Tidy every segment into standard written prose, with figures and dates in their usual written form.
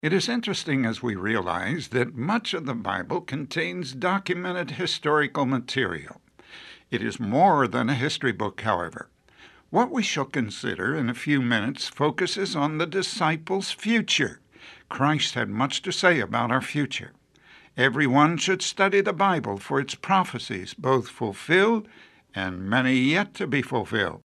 It is interesting as we realize that much of the Bible contains documented historical material. It is more than a history book, however. What we shall consider in a few minutes focuses on the disciples' future. Christ had much to say about our future. Everyone should study the Bible for its prophecies, both fulfilled and many yet to be fulfilled.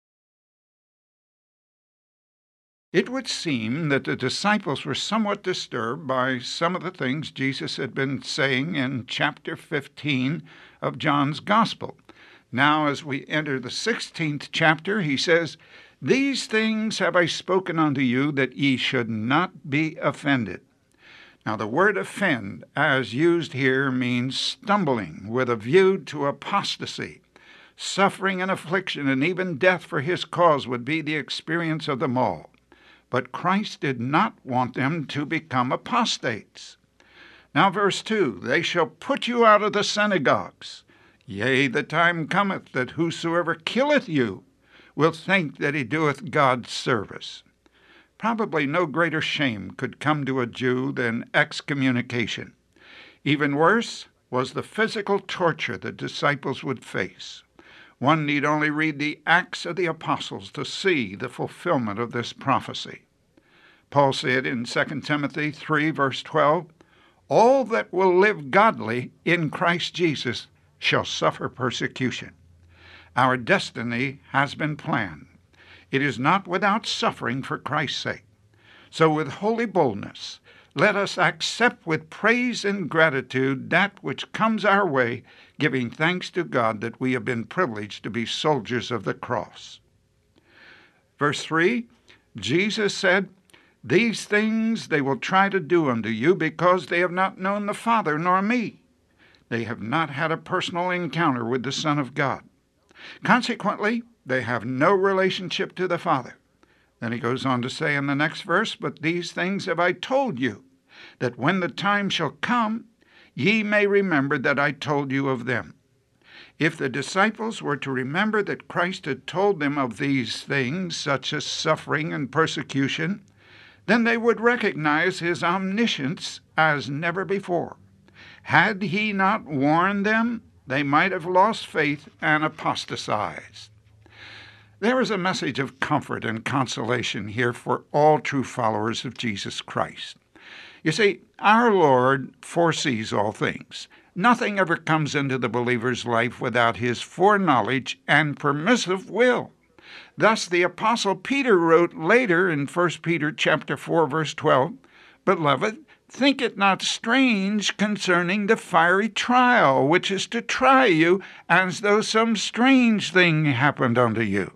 It would seem that the disciples were somewhat disturbed by some of the things Jesus had been saying in chapter 15 of John's Gospel. Now, as we enter the 16th chapter, he says, "These things have I spoken unto you, that ye should not be offended." Now, the word offend, as used here, means stumbling with a view to apostasy. Suffering and affliction and even death for his cause would be the experience of them all. But Christ did not want them to become apostates. Now, verse 2, "They shall put you out of the synagogues. Yea, the time cometh that whosoever killeth you will think that he doeth God's service." Probably no greater shame could come to a Jew than excommunication. Even worse was the physical torture the disciples would face. One need only read the Acts of the Apostles to see the fulfillment of this prophecy. Paul said in 2 Timothy 3, verse 12, "All that will live godly in Christ Jesus shall suffer persecution." Our destiny has been planned. It is not without suffering for Christ's sake. So with holy boldness, let us accept with praise and gratitude that which comes our way, giving thanks to God that we have been privileged to be soldiers of the cross. Verse 3, Jesus said, "These things they will try to do unto you, because they have not known the Father nor me." They have not had a personal encounter with the Son of God. Consequently, they have no relationship to the Father. Then he goes on to say in the next verse, "But these things have I told you, that when the time shall come, ye may remember that I told you of them." If the disciples were to remember that Christ had told them of these things, such as suffering and persecution, then they would recognize his omniscience as never before. Had he not warned them, they might have lost faith and apostatized. There is a message of comfort and consolation here for all true followers of Jesus Christ. You see, our Lord foresees all things. Nothing ever comes into the believer's life without his foreknowledge and permissive will. Thus the Apostle Peter wrote later in 1 Peter chapter 4, verse 12, "Beloved, think it not strange concerning the fiery trial, which is to try you, as though some strange thing happened unto you."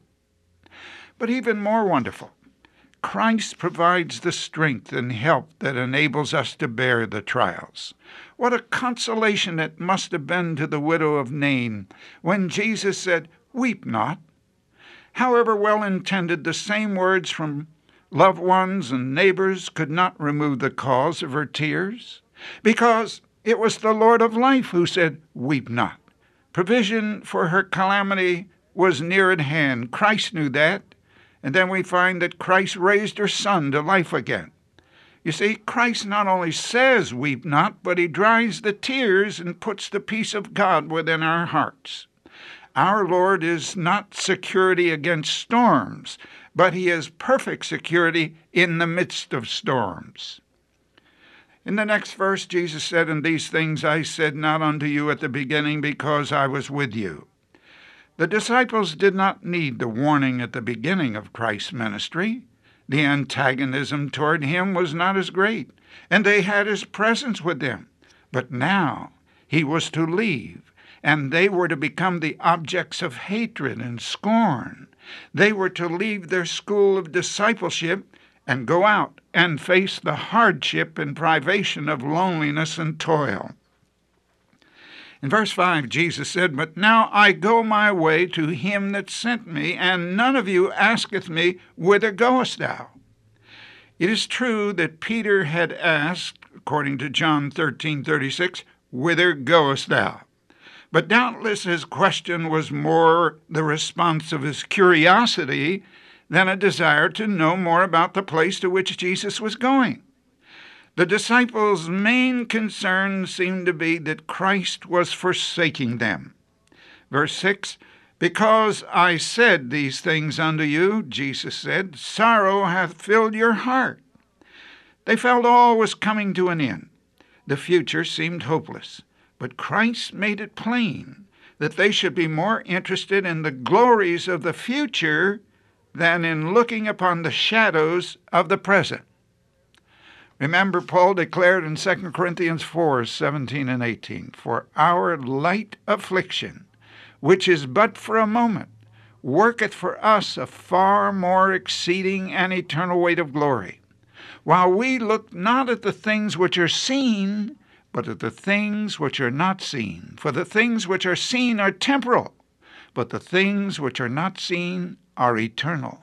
But even more wonderful, Christ provides the strength and help that enables us to bear the trials. What a consolation it must have been to the widow of Nain when Jesus said, "Weep not." However well intended, the same words from loved ones and neighbors could not remove the cause of her tears, because it was the Lord of life who said, "Weep not." Provision for her calamity was near at hand. Christ knew that. And then we find that Christ raised her son to life again. You see, Christ not only says, "Weep not," but he dries the tears and puts the peace of God within our hearts. Our Lord is not security against storms, but he is perfect security in the midst of storms. In the next verse, Jesus said, "And these things I said not unto you at the beginning, because I was with you." The disciples did not need the warning at the beginning of Christ's ministry. The antagonism toward him was not as great, and they had his presence with them. But now he was to leave, and they were to become the objects of hatred and scorn. They were to leave their school of discipleship and go out and face the hardship and privation of loneliness and toil. In verse 5, Jesus said, "But now I go my way to him that sent me, and none of you asketh me, Whither goest thou?" It is true that Peter had asked, according to John 13:36, "Whither goest thou?" But doubtless his question was more the response of his curiosity than a desire to know more about the place to which Jesus was going. The disciples' main concern seemed to be that Christ was forsaking them. Verse 6, "Because I said these things unto you," Jesus said, "sorrow hath filled your heart." They felt all was coming to an end. The future seemed hopeless, but Christ made it plain that they should be more interested in the glories of the future than in looking upon the shadows of the present. Remember, Paul declared in 2 Corinthians 4:17 and 18, "For our light affliction, which is but for a moment, worketh for us a far more exceeding and eternal weight of glory, while we look not at the things which are seen, but at the things which are not seen. For the things which are seen are temporal, but the things which are not seen are eternal."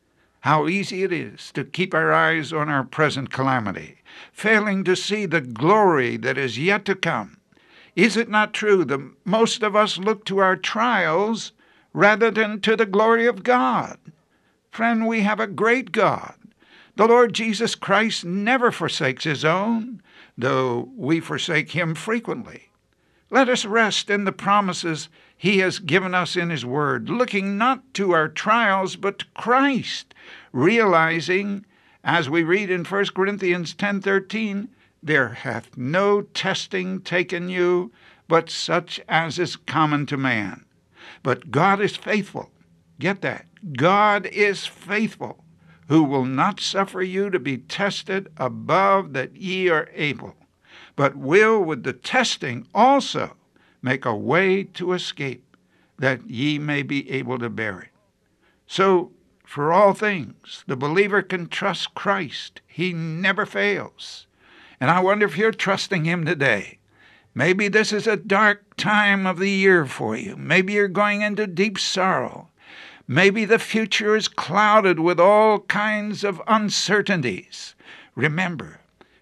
How easy it is to keep our eyes on our present calamity, failing to see the glory that is yet to come. Is it not true that most of us look to our trials rather than to the glory of God? Friend, we have a great God. The Lord Jesus Christ never forsakes his own, though we forsake him frequently. Let us rest in the promises he has given us in his word, looking not to our trials, but to Christ, realizing, as we read in 1 Corinthians 10:13, "There hath no testing taken you, but such as is common to man. But God is faithful." Get that. God is faithful, who will not suffer you to be tested above that ye are able, but will with the testing also make a way to escape, that ye may be able to bear it. So, for all things, the believer can trust Christ. He never fails. And I wonder if you're trusting him today. Maybe this is a dark time of the year for you. Maybe you're going into deep sorrow. Maybe the future is clouded with all kinds of uncertainties. Remember,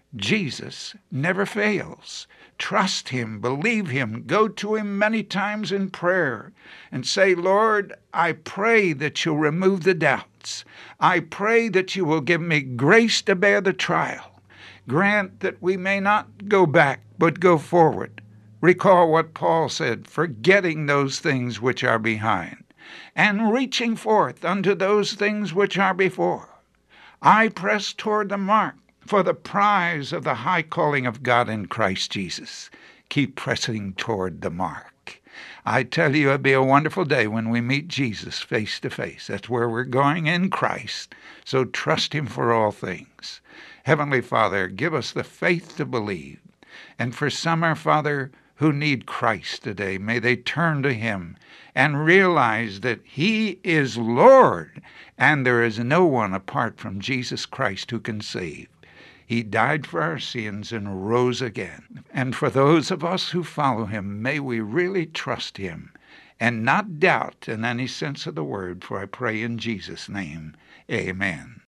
Jesus never fails. Trust him, believe him, go to him many times in prayer and say, "Lord, I pray that you'll remove the doubts. I pray that you will give me grace to bear the trial. Grant that we may not go back, but go forward." Recall what Paul said, "Forgetting those things which are behind, and reaching forth unto those things which are before. I press toward the mark for the prize of the high calling of God in Christ Jesus." Keep pressing toward the mark. I tell you, it'll be a wonderful day when we meet Jesus face to face. That's where we're going in Christ. So trust him for all things. Heavenly Father, give us the faith to believe. And for some, our Father, who need Christ today, may they turn to him and realize that he is Lord, and there is no one apart from Jesus Christ who can save. He died for our sins and rose again. And for those of us who follow him, may we really trust him and not doubt in any sense of the word, for I pray in Jesus' name, amen.